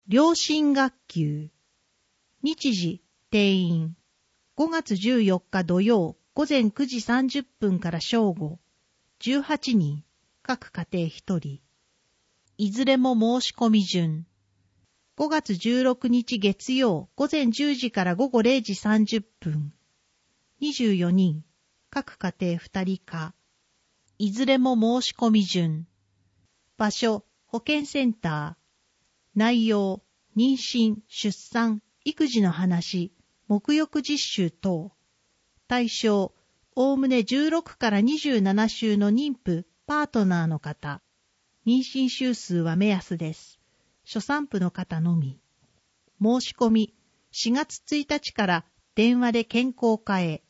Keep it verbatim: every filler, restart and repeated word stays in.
良心学級。日時、定員。ごがつじゅうよっか土曜午前くじさんじゅっぷんから正午。じゅうはちにん、各家庭ひとり。いずれも申し込み順。ごがつじゅうろくにち月曜午前じゅうじから午後れいじさんじゅっぷん。にじゅうよにん、各家庭ふたりか。いずれも申し込み順。場所、保健センター。内容、妊娠、出産、育児の話、沐浴実習等。対象、おおむねじゅうろくからにじゅうななしゅうの妊婦、パートナーの方。妊娠週数は目安です。初産婦の方のみ。申し込み、しがつついたちから電話で健康課へ。